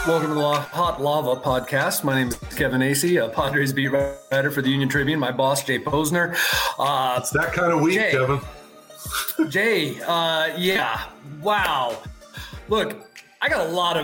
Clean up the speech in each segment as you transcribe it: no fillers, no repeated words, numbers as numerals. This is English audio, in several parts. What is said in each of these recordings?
Welcome to the Hot Lava podcast. My name is Kevin Acey, a Padres beat writer for the Union Tribune. My boss, Jay Posner. It's that kind of week, Jay, Kevin. Yeah. Wow. Look, I got a lot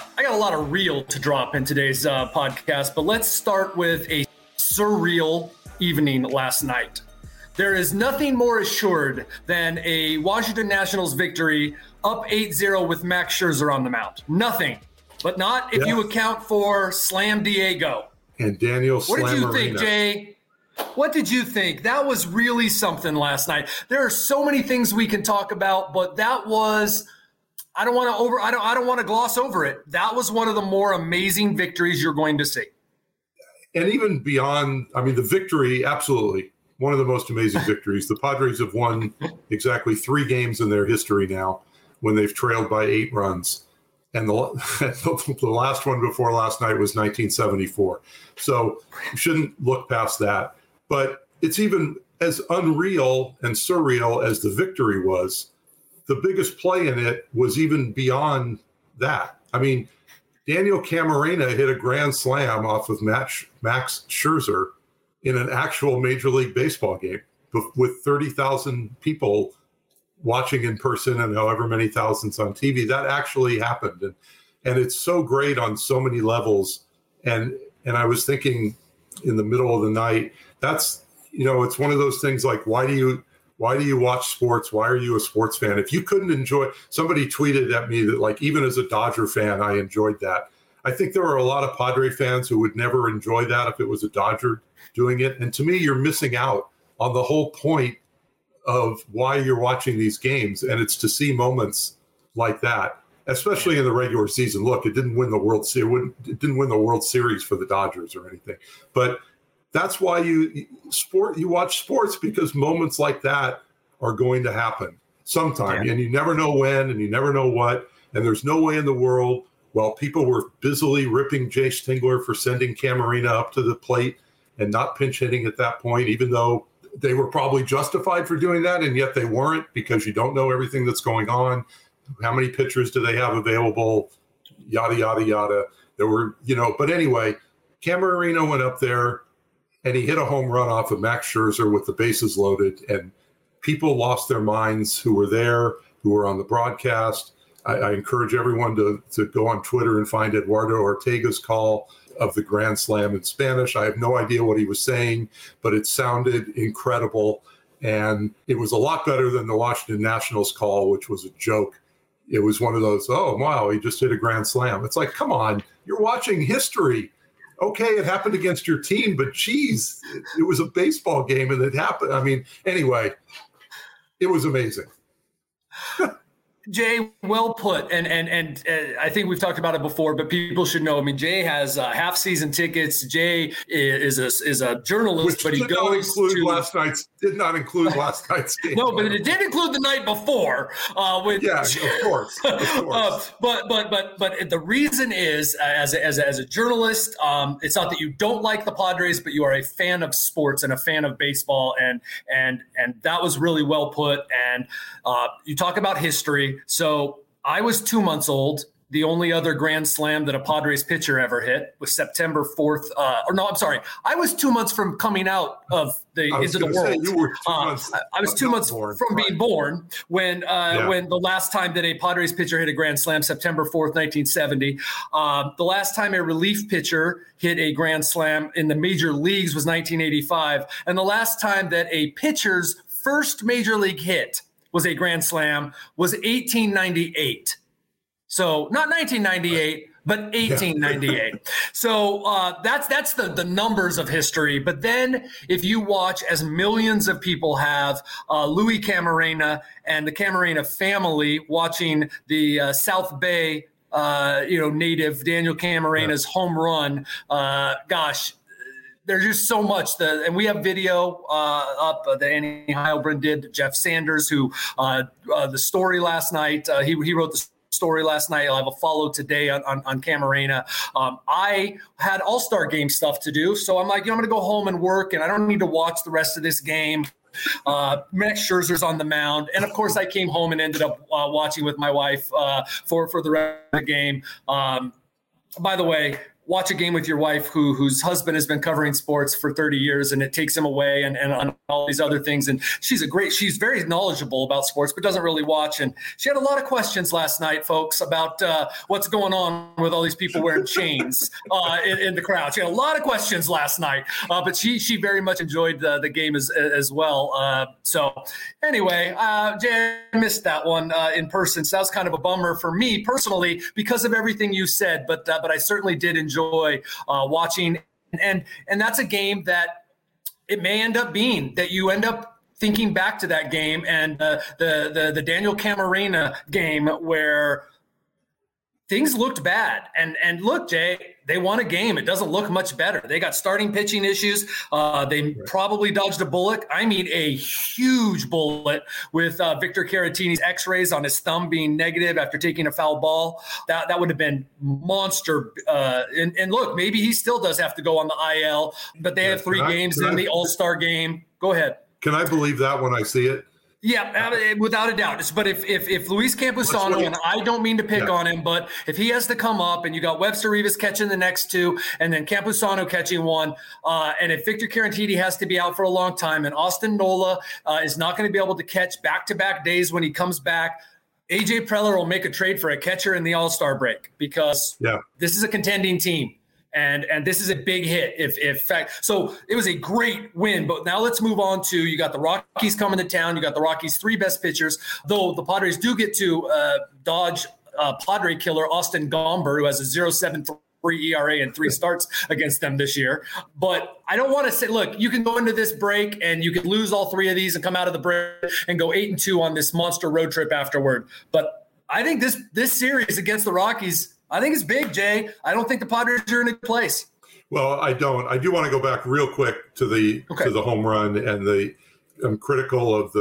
of real to drop in today's podcast, but let's start with a surreal evening last night. There is nothing more assured than a Washington Nationals victory up 8-0 with Max Scherzer on the mound. Nothing. But not if you account for Slam Diego. And Daniel Slam What did you Marino. think, Jay? What did you think? That was really something last night. There are so many things we can talk about, but that was I don't want to gloss over it. That was one of the more amazing victories you're going to see. And even beyond, the victory, absolutely. One of the most amazing victories. The Padres have won exactly 3 games in their history now when they've trailed by 8 runs. And the last one before last night was 1974. So you shouldn't look past that. But it's even as unreal and surreal as the victory was, the biggest play in it was even beyond that. Daniel Camarena hit a grand slam off of Max Scherzer in an actual Major League Baseball game with 30,000 people watching in person and however many thousands on TV. That actually happened. And it's so great on so many levels. And I was thinking in the middle of the night, that's, it's one of those things like, why do you watch sports? Why are you a sports fan? If you couldn't enjoy, somebody tweeted at me that like, even as a Dodger fan, I enjoyed that. I think there are a lot of Padre fans who would never enjoy that if it was a Dodger doing it. And to me, you're missing out on the whole point of why you're watching these games, and it's to see moments like that, especially in the regular season. Look, it didn't win the World Series. It didn't win the World Series for the Dodgers or anything, but that's why you watch sports, because moments like that are going to happen sometime, and you never know when, and you never know what. And there's no way in the world. While people were busily ripping Jay Stingler for sending Camarena up to the plate and not pinch hitting at that point, even though they were probably justified for doing that, and yet they weren't, because you don't know everything that's going on. How many pitchers do they have available? Yada, yada, yada. There were, but anyway, Camarena went up there and he hit a home run off of Max Scherzer with the bases loaded, and people lost their minds who were there, who were on the broadcast. I encourage everyone to go on Twitter and find Eduardo Ortega's call of the Grand Slam in Spanish. I have no idea what he was saying, but it sounded incredible. And it was a lot better than the Washington Nationals call, which was a joke. It was one of those, oh, wow, he just hit a Grand Slam. It's like, come on, you're watching history. Okay, it happened against your team, but geez, it was a baseball game and it happened. Anyway, it was amazing. Jay, well put, and I think we've talked about it before, but people should know. Jay has half-season tickets. Jay is a journalist, but he goes to last night's. Did not include last night's game. No, but it did include the night before. Of course. But the reason is, as a journalist, it's not that you don't like the Padres, but you are a fan of sports and a fan of baseball, and that was really well put. And you talk about history. So I was 2 months old. The only other Grand Slam that a Padres pitcher ever hit was September 4th. I was 2 months from coming out of into the world. You were 2 months. I was 2 months from being born when the last time that a Padres pitcher hit a Grand Slam, September 4th, 1970. The last time a relief pitcher hit a Grand Slam in the major leagues was 1985. And the last time that a pitcher's first major league hit was a Grand Slam was 1898. So not 1998, but 1898. So that's the numbers of history. But then if you watch, as millions of people have, Louis Camarena and the Camarena family watching the South Bay, native Daniel Camarena's home run, there's just so much and we have video up that Annie Heilbrunn did, Jeff Sanders, who the story last night, he wrote the story last night. I'll have a follow today on Camarena. I had all-star game stuff to do, so I'm like, I'm going to go home and work, and I don't need to watch the rest of this game. Max Scherzer's on the mound, and of course I came home and ended up watching with my wife for the rest of the game. by the way, watch a game with your wife whose husband has been covering sports for 30 years and it takes him away and on all these other things. And she's very knowledgeable about sports, but doesn't really watch. And she had a lot of questions last night, folks, about what's going on with all these people wearing chains in the crowd. She had a lot of questions last night, but she very much enjoyed the game as well. So anyway, Jay, I missed that one in person. So that was kind of a bummer for me personally because of everything you said, but I certainly did enjoy watching, and that's a game that it may end up being that you end up thinking back to that game and the Daniel Camarena game where things looked bad. And look, Jay, they won a game. It doesn't look much better. They got starting pitching issues. They probably dodged a bullet. I mean, a huge bullet with Victor Caratini's x-rays on his thumb being negative after taking a foul ball. That would have been monster. And look, maybe he still does have to go on the IL, but they have 3 games in the All-Star game. Go ahead. Can I believe that when I see it? Yeah, without a doubt. But if Luis Campusano, and I don't mean to pick on him, but if he has to come up and you got Webster Rivas catching the next 2 and then Campusano catching 1, and if Victor Caratini has to be out for a long time and Austin Nola is not going to be able to catch back-to-back days when he comes back, AJ Preller will make a trade for a catcher in the All-Star break because this is a contending team. And this is a big hit. So it was a great win. But now let's move on to you got the Rockies coming to town. You got the Rockies' 3 best pitchers, though the Padres do get to dodge Padre killer Austin Gomber, who has a 0.73 ERA and 3 starts against them this year. But I don't want to say, look, you can go into this break and you could lose all 3 of these and come out of the break and go 8-2 on this monster road trip afterward. But I think this series against the Rockies, I think it's big, Jay. I don't think the Padres are in a good place. Well, I don't. I do want to go back real quick to the home run and I'm critical of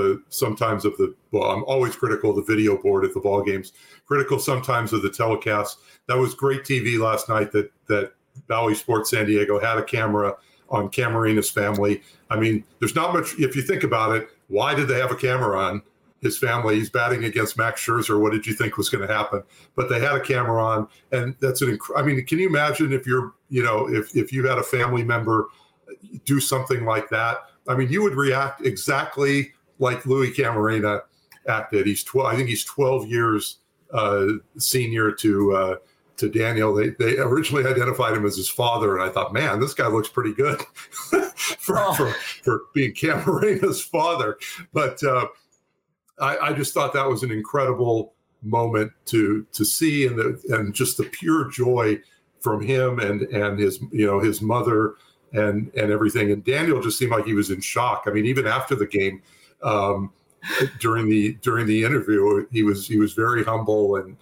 I'm always critical of the video board at the ball games, critical sometimes of the telecast. That was great TV last night that Bally Sports San Diego had a camera on Camarena's family. I mean, there's not much, if you think about it, why did they have a camera on his family? He's batting against Max Scherzer. What did you think was going to happen? But they had a camera on, and that's I mean, can you imagine if you're, if you had a family member do something like that? I mean, you would react exactly like Louis Camarena acted. I think he's 12 years senior to Daniel. They originally identified him as his father, and I thought, man, this guy looks pretty good for being Camarena's father. But I just thought that was an incredible moment to see, and just the pure joy from him and his mother and everything. And Daniel just seemed like he was in shock. I mean, even after the game, during the interview, he was very humble and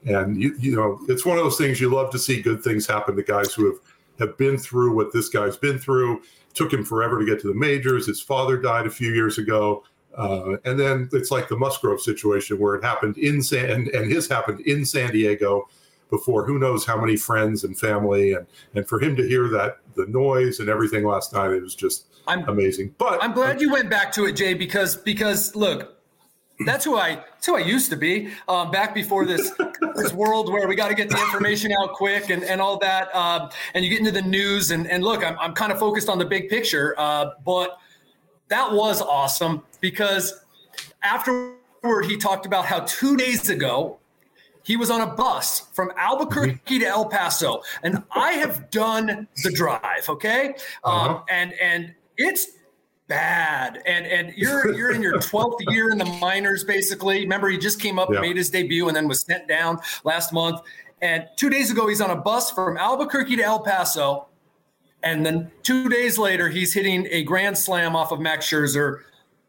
it's one of those things you love to see good things happen to guys who have been through what this guy's been through. Took him forever to get to the majors. His father died a few years ago. And then it's like the Musgrove situation where it happened and his happened in San Diego before who knows how many friends and family. And for him to hear that, the noise and everything last night, it was just amazing. But I'm glad you went back to it, Jay, because look, that's who I used to be back before this world where we got to get the information out quick and all that. And you get into the news and look, I'm kind of focused on the big picture, but that was awesome because afterward he talked about how 2 days ago he was on a bus from Albuquerque to El Paso, and I have done the drive. Okay. And it's bad. And you're in your 12th year in the minors, basically. Remember, he just came up, made his debut, and then was sent down last month. And 2 days ago, he's on a bus from Albuquerque to El Paso. And then 2 days later, he's hitting a grand slam off of Max Scherzer.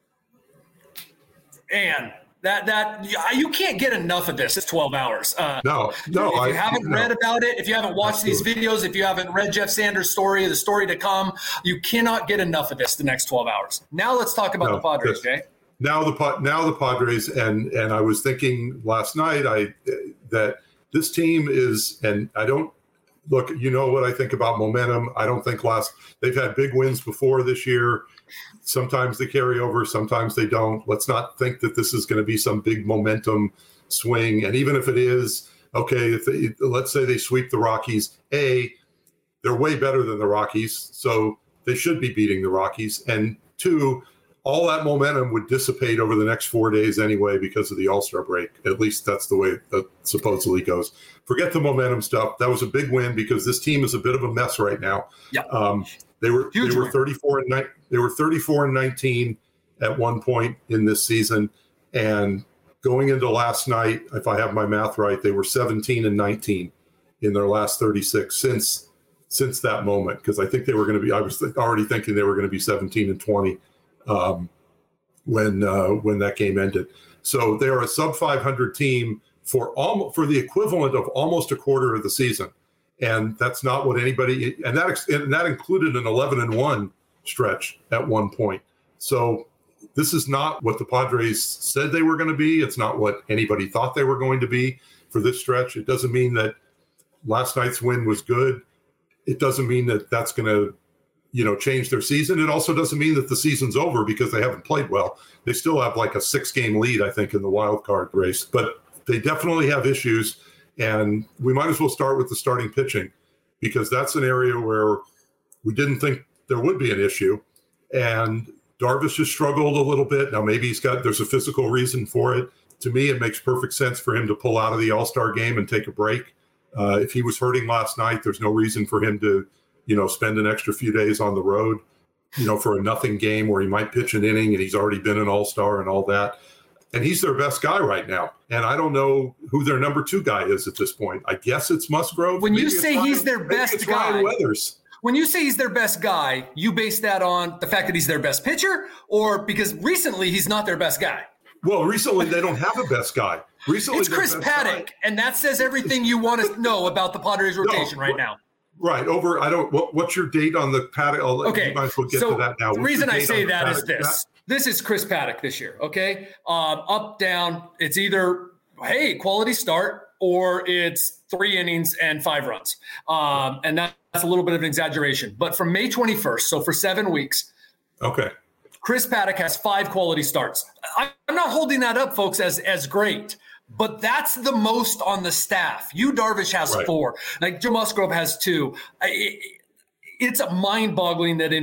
And that you can't get enough of this. It's 12 hours. No. If you haven't read about it, if you haven't watched these videos, if you haven't read Jeff Sanders' story, the story to come, you cannot get enough of this the next 12 hours. Now let's talk about the Padres, Jay. Now the Padres, and I was thinking last night that this team is, and I don't, look, you know what I think about momentum. I don't think they've had big wins before this year. Sometimes they carry over, sometimes they don't. Let's not think that this is going to be some big momentum swing. And even if it is, okay, let's say they sweep the Rockies, they're way better than the Rockies, so they should be beating the Rockies. And 2, all that momentum would dissipate over the next 4 days anyway because of the All-Star break. At least that's the way that supposedly goes. Forget the momentum stuff. That was a big win because this team is a bit of a mess right now. Yeah. They were 34-19 at one point in this season, and going into last night, if I have my math right, they were 17-19 in their last 36 since that moment, because I think they were going to be. I was already thinking they were going to be 17-20 when that game ended. So they're a sub 500 team for the equivalent of almost a quarter of the season, and that's not what anybody. And that included an 11-1 stretch at one point. So this is not what the Padres said they were going to be. It's not what anybody thought they were going to be for this stretch. It doesn't mean that last night's win was good. It doesn't mean that that's going to, change their season. It also doesn't mean that the season's over because they haven't played well. They still have like a 6-game lead, I think, in the wild card race. But they definitely have issues, and we might as well start with the starting pitching because that's an area where we didn't think there would be an issue. And Darvish has struggled a little bit. Now, maybe there's a physical reason for it. To me, it makes perfect sense for him to pull out of the All-Star game and take a break. If he was hurting last night, there's no reason for him to, spend an extra few days on the road, for a nothing game where he might pitch an inning and he's already been an All-Star and all that. And he's their best guy right now. And I don't know who their number 2 guy is at this point. I guess it's Musgrove. When you say he's their best guy, Ryan Weathers. When you say he's their best guy, you base that on the fact that he's their best pitcher, or because recently he's not their best guy? Well, recently they don't have a best guy. Recently it's Chris Paddock, and that says everything you want to know about the Padres rotation right now. Right. What's your date on the Paddock? Okay. You might as well get to that now. The reason I say that is this. This is Chris Paddock this year, okay? Up, down. It's either, hey, quality start, or it's 3 innings and 5 runs. And that's a little bit of an exaggeration. But from May 21st, so for 7 weeks. Okay. Chris Paddock has 5 quality starts. I'm not holding that up, folks, as great. But that's the most on the staff. Darvish has 4. Like Joe Musgrove has 2. It's mind-boggling that in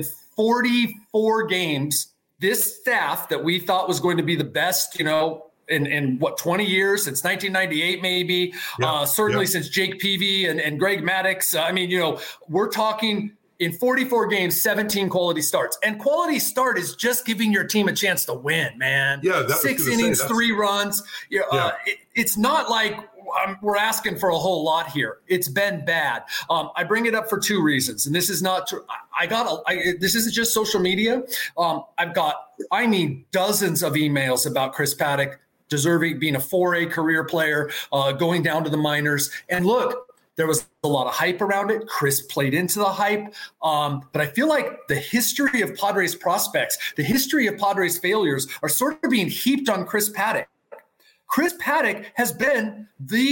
44 games, this staff that we thought was going to be the best, in 20 years, since 1998 maybe, certainly since Jake Peavy and Greg Maddux. We're talking in 44 games, 17 quality starts. And quality start is just giving your team a chance to win, man. Yeah, 6 innings, 3 runs. It's not like we're asking for a whole lot here. It's been bad. I bring it up for 2 reasons. And this is not true. This isn't just social media. I've got, dozens of emails about Chris Paddock deserving being a 4A career player, going down to the minors. And look, there was a lot of hype around it. Chris played into the hype. But I feel like the history of Padres prospects, the history of Padres failures are sort of being heaped on Chris Paddock. Chris Paddock has been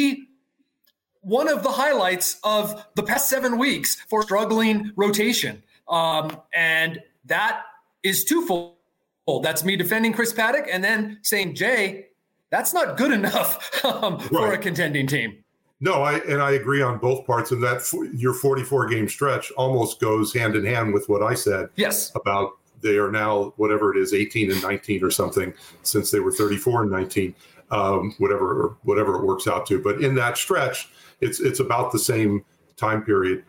one of the highlights of the past 7 weeks for struggling rotation. And that is twofold. That's me defending Chris Paddock and then saying, Jay, that's not good enough for a contending team. No, I agree on both parts, and that your 44-game stretch almost goes hand in hand with what I said. Yes. About they are now, whatever it is, 18-19 or something, since they were 34-19, whatever it works out to. But in that stretch, it's about the same time period.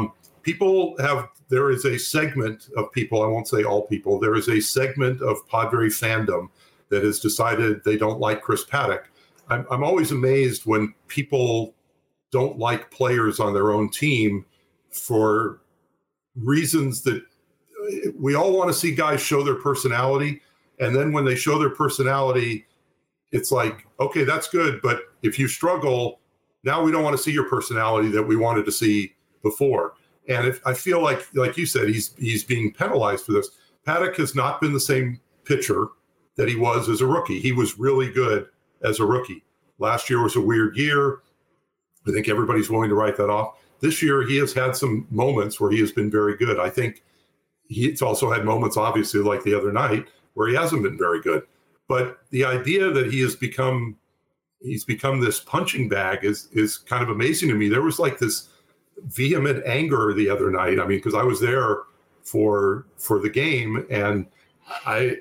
There is a segment of people, I won't say all people, there is a segment of Padre fandom that has decided they don't like Chris Paddock. I'm always amazed when people don't like players on their own team for reasons that we all want to see guys show their personality. And then when they show their personality, it's like, okay, that's good. But if you struggle, now we don't want to see your personality that we wanted to see before. And I feel like you said, he's being penalized for this. Paddock has not been the same pitcher that he was as a rookie. He was really good as a rookie. Last year was a weird year. I think everybody's willing to write that off. This year, he has had some moments where he has been very good. I think he's also had moments, obviously, like the other night, where he hasn't been very good. But the idea that he has become he's become this punching bag is kind of amazing to me. There was like this vehement anger the other night. I mean, because I was there for the game, and I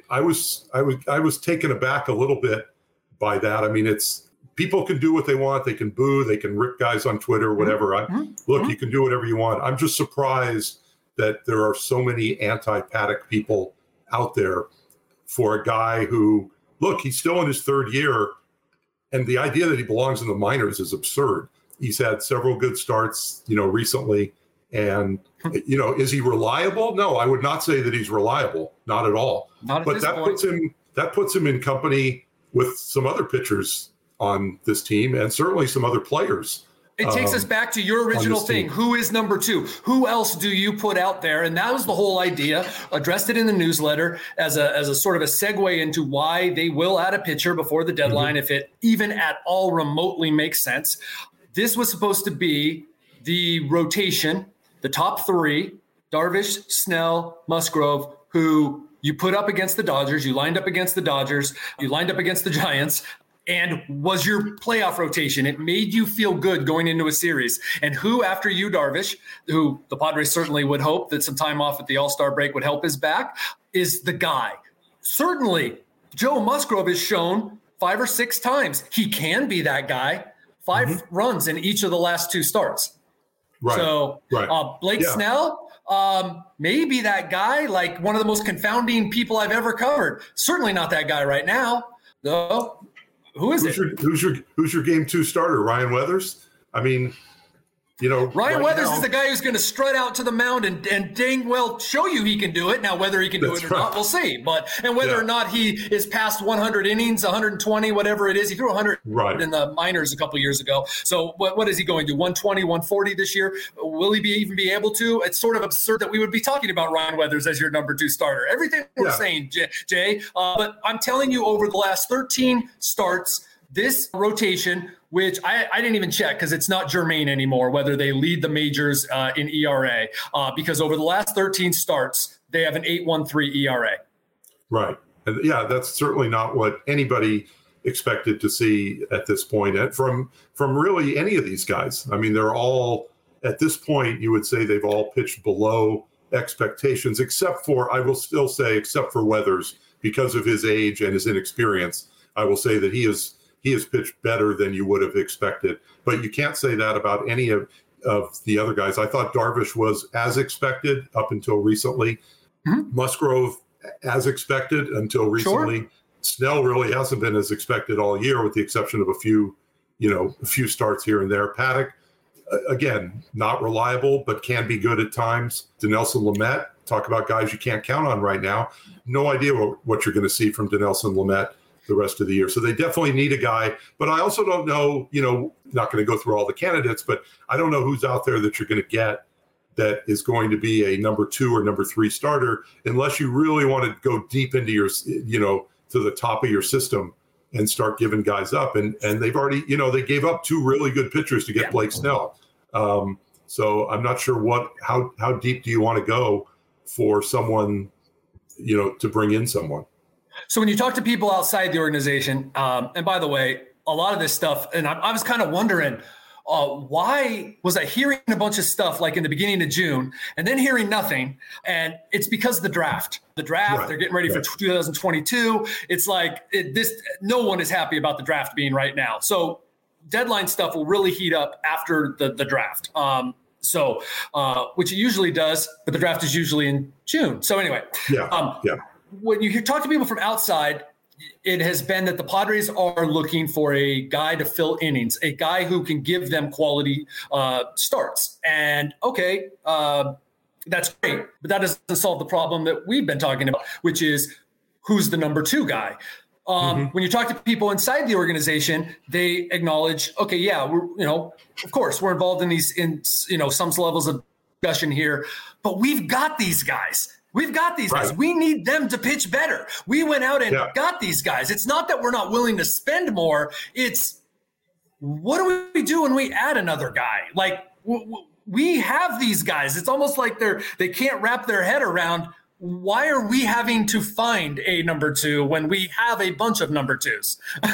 was taken aback a little bit by that. I mean, it's people can do what they want. They can boo, they can rip guys on Twitter, whatever. Look, you can do whatever you want. I'm just surprised that there are so many anti-Paddock people out there for a guy who, look, he's still in his third year, and the idea that he belongs in the minors is absurd. He's had several good starts, recently. And, is he reliable? No, I would not say that he's reliable. Not at all. But that puts him in company with some other pitchers on this team, and certainly some other players. It takes us back to your original thing. Who is number two? Who else do you put out there? And that was the whole idea. Addressed it in the newsletter as a sort of a segue into why they will add a pitcher before the deadline, if it even at all remotely makes sense. This was supposed to be the rotation, the top three: Darvish, Snell, Musgrove, who you put up against the Dodgers. You lined up against the Dodgers. You lined up against the Giants. And was your playoff rotation. It made you feel good going into a series. And who, after you, Darvish, who the Padres certainly would hope that some time off at the All-Star break would help his back, is the guy. Certainly, Joe Musgrove has shown 5 or 6 times he can be that guy. 5 runs in each of the last 2 starts. Right. So Blake Snell, maybe that guy, like one of the most confounding people I've ever covered. Certainly not that guy right now, though. Who's your game 2 starter? Ryan Weathers? I mean, Ryan Weathers is the guy who's going to strut out to the mound and dang well show you he can do it. Now, whether he can do it or not, we'll see. And whether or not he is past 100 innings, 120, whatever it is. He threw 100 in the minors a couple years ago. So what is he going to do? 120, 140 this year? Will he even be able to? It's sort of absurd that we would be talking about Ryan Weathers as your number 2 starter. Everything we're saying, Jay. But I'm telling you, over the last 13 starts, this rotation, which I didn't even check because it's not germane anymore, whether they lead the majors in ERA, because over the last 13 starts, they have an 8.13 ERA. Right. And that's certainly not what anybody expected to see at this point from really any of these guys. I mean, they're all, at this point, you would say they've all pitched below expectations, except for Weathers, because of his age and his inexperience. I will say that he has pitched better than you would have expected. But you can't say that about any of the other guys. I thought Darvish was as expected up until recently. Musgrove, as expected until recently. Sure. Snell really hasn't been as expected all year, with the exception of a few starts here and there. Paddock, again, not reliable, but can be good at times. Dinelson Lamet, talk about guys you can't count on right now. No idea what you're going to see from Dinelson Lamet the rest of the year. So they definitely need a guy, but I also don't know, not going to go through all the candidates, but I don't know who's out there that you're going to get that is going to be a number 2 or number 3 starter, unless you really want to go deep into your, to the top of your system and start giving guys up. And they've already, they gave up 2 really good pitchers to get Blake Snell. So I'm not sure how deep do you want to go for someone, to bring in someone. So when you talk to people outside the organization, and by the way, a lot of this stuff, and I was kind of wondering, why was I hearing a bunch of stuff like in the beginning of June and then hearing nothing? And it's because of the draft. Right. They're getting ready for 2022. It's like no one is happy about the draft being right now. So deadline stuff will really heat up after the draft. Which it usually does, but the draft is usually in June. So anyway, when you talk to people from outside, it has been that the Padres are looking for a guy to fill innings, a guy who can give them quality starts. And that's great, but that doesn't solve the problem that we've been talking about, which is who's the number 2 guy. When you talk to people inside the organization, they acknowledge, of course we're involved in some levels of discussion here, but we've got these guys. Guys. We need them to pitch better. We went out and got these guys. It's not that we're not willing to spend more. It's what do we do when we add another guy? Like we have these guys. It's almost like they can't wrap their head around, why are we having to find a number 2 when we have a bunch of number 2s?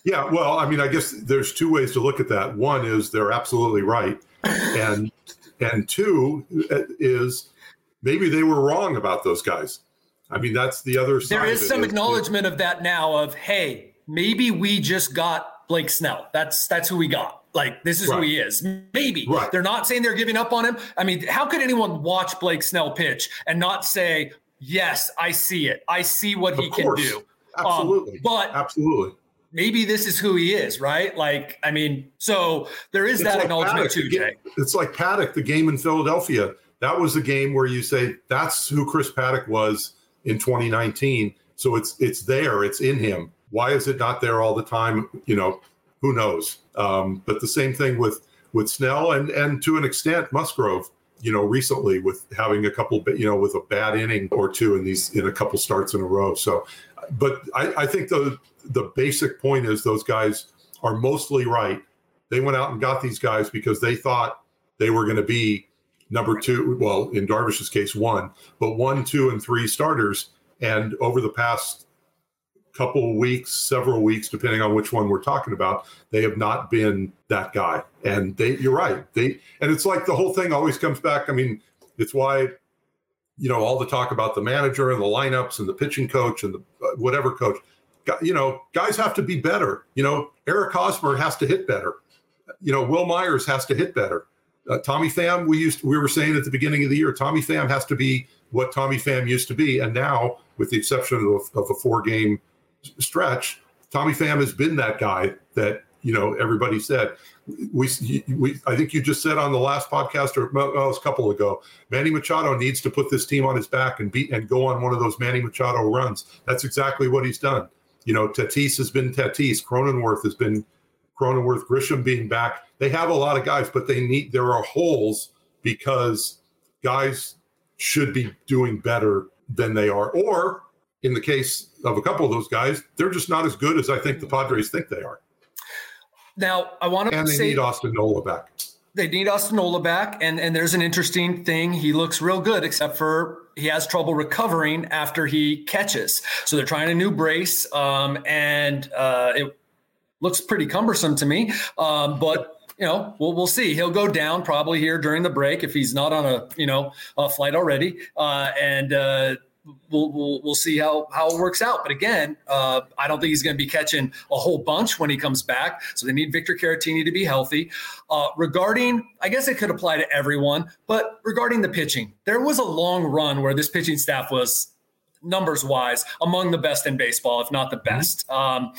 Yeah, well, I mean, I guess there's two ways to look at that. One is they're absolutely right, and two is maybe they were wrong about those guys. I mean, that's the other side. There is some acknowledgement of that now. Of hey, maybe we just got Blake Snell. That's who we got. Like, this is who he is. Maybe. Right. They're not saying they're giving up on him. I mean, how could anyone watch Blake Snell pitch and not say, yes, I see it. I see what he can do. Absolutely. Absolutely. Maybe this is who he is, right? Like, I mean, so there is that acknowledgement too, Jay. It's like Paddock, the game in Philadelphia. That was the game where you say, that's who Chris Paddock was in 2019. So it's there. It's in him. Why is it not there all the time? You know, who knows? But the same thing with Snell and to an extent Musgrove, you know, recently with having a couple, you know, with a bad inning or two in a couple starts in a row. So, but I think the basic point is those guys are mostly right. They went out and got these guys because they thought they were going to be number two. Well, in Darvish's case, one, but 1, 2, and 3 starters. And over the past couple of weeks, several weeks, depending on which one we're talking about, they have not been that guy. And you're right. And it's like the whole thing always comes back. I mean, it's why, you know, all the talk about the manager and the lineups and the pitching coach and the whatever coach, you know, guys have to be better. You know, Eric Hosmer has to hit better. You know, Will Myers has to hit better. Tommy Pham, we were saying at the beginning of the year, Tommy Pham has to be what Tommy Pham used to be. And now, with the exception of a 4-game stretch, Tommy Pham has been that guy that, you know, everybody said. I think you just said on the last podcast, or it was a couple ago, Manny Machado needs to put this team on his back and go on one of those Manny Machado runs. That's exactly what he's done. You know, Tatis has been Tatis, Cronenworth has been Cronenworth, Grisham being back. They have a lot of guys, but there are holes because guys should be doing better than they are. Or in the case of a couple of those guys, they're just not as good as I think the Padres think they are. Now, I want to say, they need Austin Nola back. They need Austin Nola back, and there's an interesting thing. He looks real good, except for he has trouble recovering after he catches. So they're trying a new brace, and it looks pretty cumbersome to me. But you know, we'll see. He'll go down probably here during the break if he's not on a flight already, and we'll see how it works out. But again, I don't think he's going to be catching a whole bunch when he comes back. So they need Victor Caratini to be healthy. Regarding, I guess it could apply to everyone, but regarding the pitching, there was a long run where this pitching staff was, numbers wise, among the best in baseball, if not the best.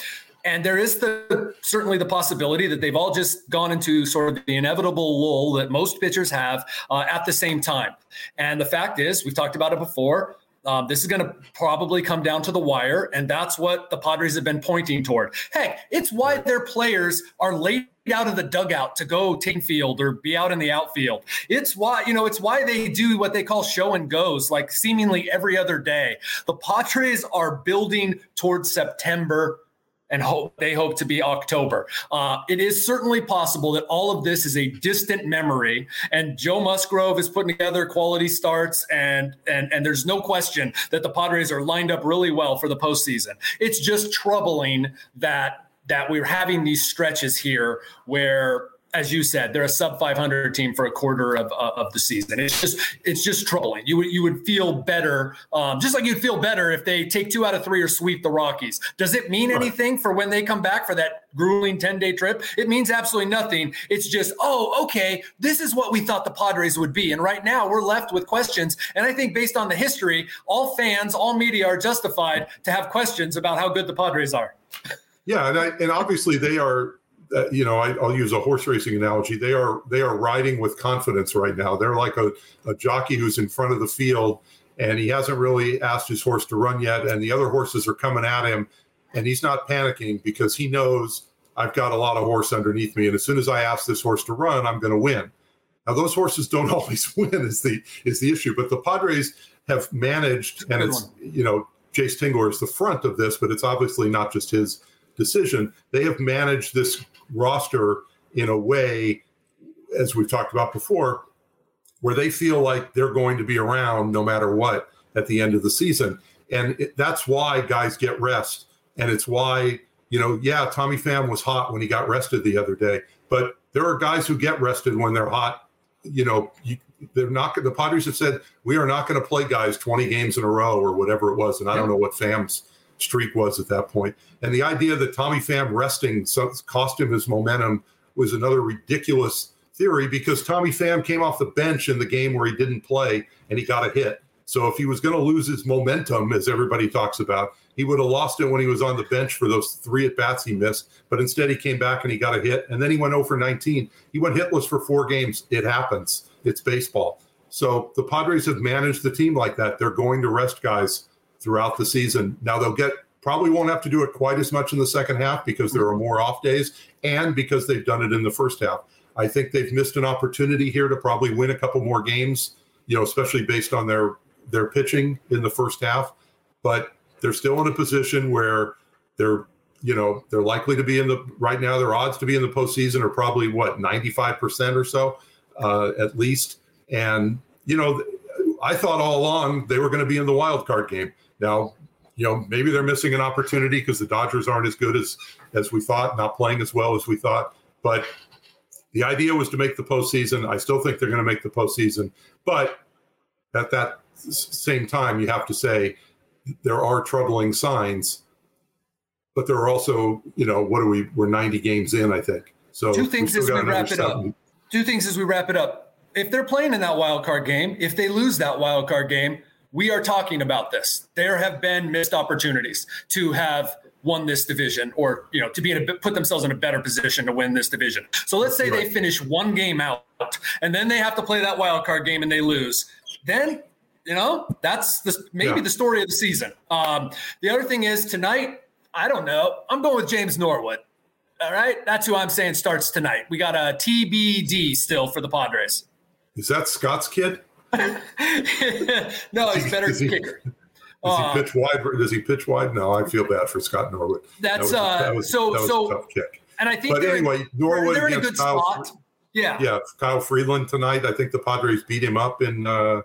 And there is certainly the possibility that they've all just gone into sort of the inevitable lull that most pitchers have at the same time. And the fact is, we've talked about it before, this is going to probably come down to the wire, and that's what the Padres have been pointing toward. Heck, it's why their players are laid out of the dugout to go take field or be out in the outfield. It's why they do what they call show and goes, like seemingly every other day. The Padres are building towards September and they hope to be October. It is certainly possible that all of this is a distant memory, and Joe Musgrove is putting together quality starts, and there's no question that the Padres are lined up really well for the postseason. It's just troubling that we're having these stretches here where, as you said, they're a sub 500 team for a quarter of the season. It's just troubling. You would feel better, just like you'd feel better if they take 2 out of 3 or sweep the Rockies. Does it mean anything for when they come back for that grueling 10-day trip? It means absolutely nothing. It's just, okay, this is what we thought the Padres would be. And right now we're left with questions. And I think based on the history, all fans, all media are justified to have questions about how good the Padres are. Yeah, and obviously they are. I'll use a horse racing analogy. They are riding with confidence right now. They're like a jockey who's in front of the field, and he hasn't really asked his horse to run yet, and the other horses are coming at him, and he's not panicking because he knows I've got a lot of horse underneath me, and as soon as I ask this horse to run, I'm going to win. Now, those horses don't always win is the issue, but the Padres have managed, and it's, Jace Tingler is the front of this, but it's obviously not just his decision. They have managed this roster in a way, as we've talked about before, where they feel like they're going to be around no matter what at the end of the season. And that's why guys get rest. And it's why Tommy Pham was hot when he got rested the other day, but there are guys who get rested when they're hot. They're not. The Padres have said we are not going to play guys 20 games in a row or whatever it was, and I don't know what Pham's streak was at that point. And the idea that Tommy Pham resting cost him his momentum was another ridiculous theory, because Tommy Pham came off the bench in the game where he didn't play and he got a hit. So if he was going to lose his momentum, as everybody talks about, he would have lost it when he was on the bench for those 3 at-bats he missed. But instead he came back and he got a hit, and then he went 0 for 19. He went hitless for 4 games. It happens. It's baseball. So the Padres have managed the team like that. They're going to rest guys throughout the season. Now probably won't have to do it quite as much in the second half because there are more off days and because they've done it in the first half. I think they've missed an opportunity here to probably win a couple more games, especially based on their pitching in the first half. But they're still in a position where they're likely to be right now, their odds to be in the postseason are probably 95% or so, at least. And, I thought all along they were going to be in the wild card game. Now, maybe they're missing an opportunity because the Dodgers aren't as good as we thought, not playing as well as we thought. But the idea was to make the postseason. I still think they're going to make the postseason. But at that same time, you have to say there are troubling signs. But there are also, we're 90 games in, I think. So Two things as we wrap it up. If they're playing in that wild card game, if they lose that wild card game, we are talking about this. There have been missed opportunities to have won this division, or to put themselves in a better position to win this division. So let's say they finish 1 game out, and then they have to play that wild card game and they lose. Then that's the story of the season. The other thing is tonight, I don't know. I'm going with James Norwood. All right, that's who I'm saying starts tonight. We got a TBD still for the Padres. Is that Scott's kid? No, he's better kicker. Does he pitch wide? Does he pitch wide? No, I feel bad for Scott Norwood. That was a tough kick. And I think Norwood they're in a good spot. Yeah, Kyle Freeland tonight. I think the Padres beat him up in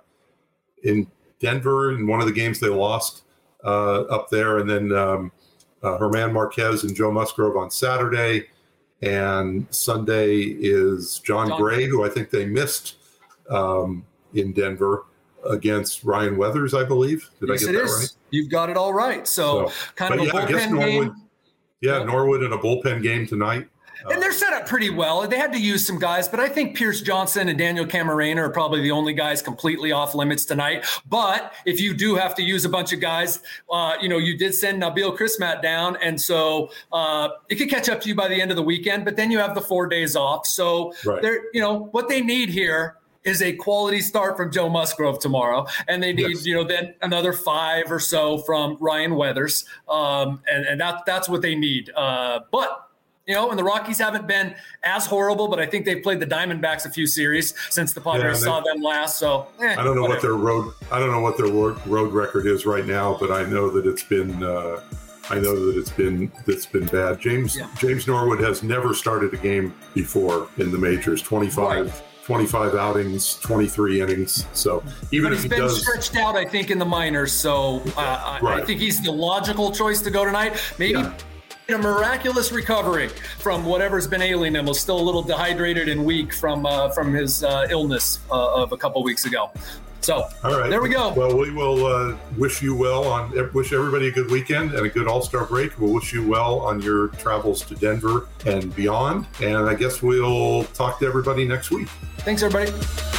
Denver in one of the games they lost up there, and then German Marquez and Joe Musgrove on Saturday, and Sunday is John Gray, who I think they missed in Denver against Ryan Weathers, I believe. Did I get that right? You've got it all right. So kind of a bullpen game. Yeah, Norwood in a bullpen game tonight. And they're set up pretty well. They had to use some guys, but I think Pierce Johnson and Daniel Camarena are probably the only guys completely off limits tonight. But if you do have to use a bunch of guys, you did send Nabil Crismatt down, and so it could catch up to you by the end of the weekend. But then you have the 4 days off. So they're, what they need here is a quality start from Joe Musgrove tomorrow, and they need then another 5 or so from Ryan Weathers, and that's what they need. But and the Rockies haven't been as horrible, but I think they've played the Diamondbacks a few series since the Padres saw them last. So I don't know what their road record is right now, but I know that it's been it's been bad. James Norwood has never started a game before in the majors. 25 outings, 23 innings. So even if he does, stretched out, I think, in the minors. So I think he's the logical choice to go tonight. Maybe. Yeah. A miraculous recovery from whatever's been ailing him. Was still a little dehydrated and weak from his illness of a couple weeks ago. So all right, there we go. Well, we will wish you well wish everybody a good weekend and a good All-Star break. We'll wish you well on your travels to Denver and beyond. And I guess we'll talk to everybody next week. Thanks, everybody.